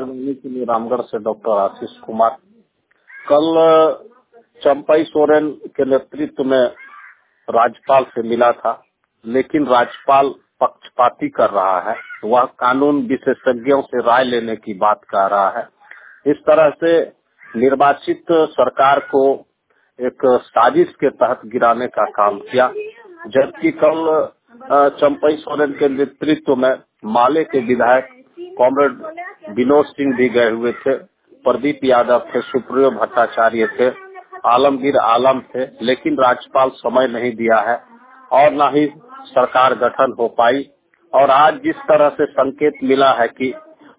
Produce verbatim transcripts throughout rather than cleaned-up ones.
राजधानी के लिए रामगढ़ से डॉक्टर आशीष कुमार। कल चंपई सोरेन के नेतृत्व में राज्यपाल से मिला था, लेकिन राज्यपाल पक्षपाती कर रहा है। वह कानून विशेषज्ञों से राय लेने की बात कर रहा है। इस तरह से निर्वाचित सरकार को एक साजिश के तहत गिराने का काम किया, जबकि कल चंपई सोरेन के नेतृत्व में माले के विधायक कॉमरेड विनोद सिंह भी गए हुए थे, प्रदीप यादव थे, सुप्रियो भट्टाचार्य थे, आलमगीर आलम थे, लेकिन राज्यपाल समय नहीं दिया है और न ही सरकार गठन हो पाई। और आज जिस तरह से संकेत मिला है कि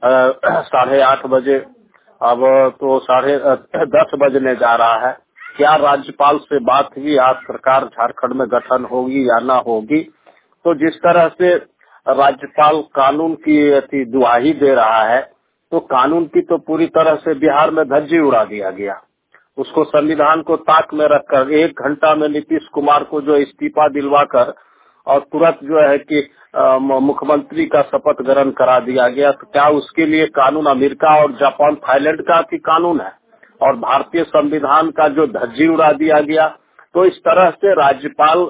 साढ़े आठ बजे अब तो साढ़े दस बजने जा रहा है, क्या राज्यपाल से बात हुई आज सरकार झारखंड में गठन होगी या ना होगी? तो जिस तरह से राज्यपाल कानून की दुहाई दे रहा है, तो कानून की तो पूरी तरह से बिहार में धज्जी उड़ा दिया गया। उसको संविधान को ताक में रखकर एक घंटा में नीतीश कुमार को जो इस्तीफा दिलवाकर और तुरंत जो है कि मुख्यमंत्री का शपथ ग्रहण करा दिया गया, तो क्या उसके लिए कानून अमेरिका और जापान थाईलैंड का भी कानून है? और भारतीय संविधान का जो धज्जी उड़ा दिया गया। तो इस तरह से राज्यपाल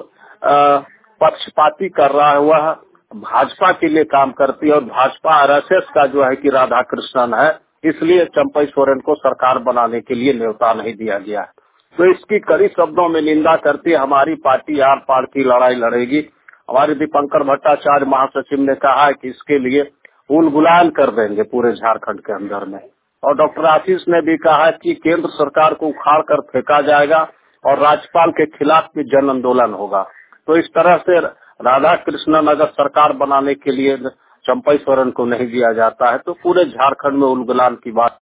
पक्षपाती कर रहा है। वह भाजपा के लिए काम करती है और भाजपा आरएसएस का जो है कि राधा कृष्णन है, इसलिए चंपई सोरेन को सरकार बनाने के लिए न्योता नहीं दिया गया। तो इसकी कड़ी शब्दों में निंदा करती हमारी पार्टी आर पार की लड़ाई लड़ेगी। हमारे दीपंकर भट्टाचार्य महासचिव ने कहा है कि इसके लिए उल गुलाल कर देंगे पूरे झारखंड के अंदर में। और डॉक्टर आशीष ने भी कहा कि केंद्र सरकार को उखाड़ कर फेंका जाएगा और राज्यपाल के खिलाफ भी जन आंदोलन होगा। तो इस तरह से राधा कृष्णन अगर सरकार बनाने के लिए चंपई सोरेन को नहीं दिया जाता है, तो पूरे झारखंड में उल गुलाल की बात